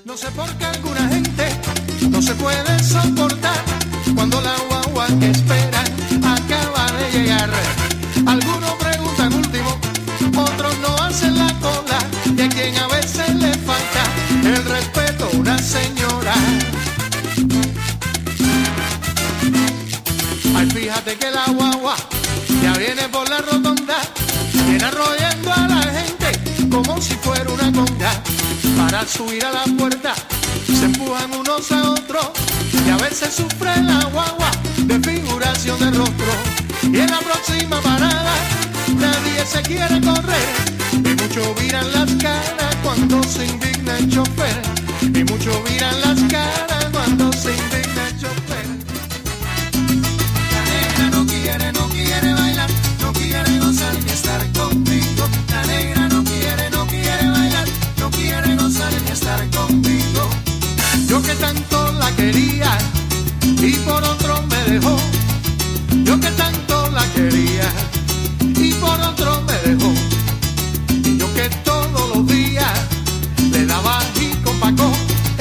No sé por qué alguna gente no se puede soportar cuando la guagua que esperan acaba de llegar. Algunos preguntan último, otros no hacen la cola, y a quien a veces le falta el respeto a una señora. Ay, fíjate que la guagua ya viene por la rotonda, viene arrollando a la gente como si fuera una conga. Para subir a la puerta se empujan unos a otros y a veces sufre la guagua de figuración de rostro. Y en la próxima parada nadie se quiere correr y muchos viran las caras cuando se indigna el chofer. Y muchos viran las caras cuando se indigna el chofer. La negra no quiere bailar, no quiere gozar ni estar conmigo. La negra no quiere bailar, no quiere gozar ni estar conmigo. Yo que tanto la quería y por otro me dejó. Yo que tanto la quería y por otro me dejó. Y yo que todos los días le daba y con Paco.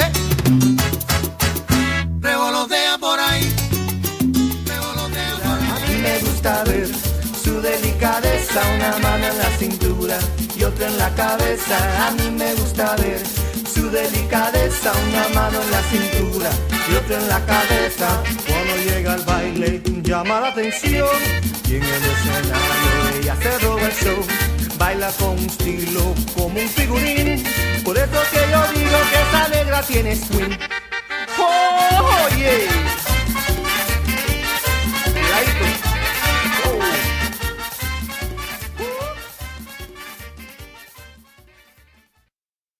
Revolotea por ahí, revolotea por ahí. A mí me gusta ver su delicadeza, una mano en la cintura y otra en la cabeza. A mí me gusta ver su delicadeza, una mano en la cintura y otra en la cabeza. Cuando llega al baile llama la atención y en el escenario ella se roba el show. Baila con un estilo como un figurín, por eso que yo digo que esa negra tiene swing.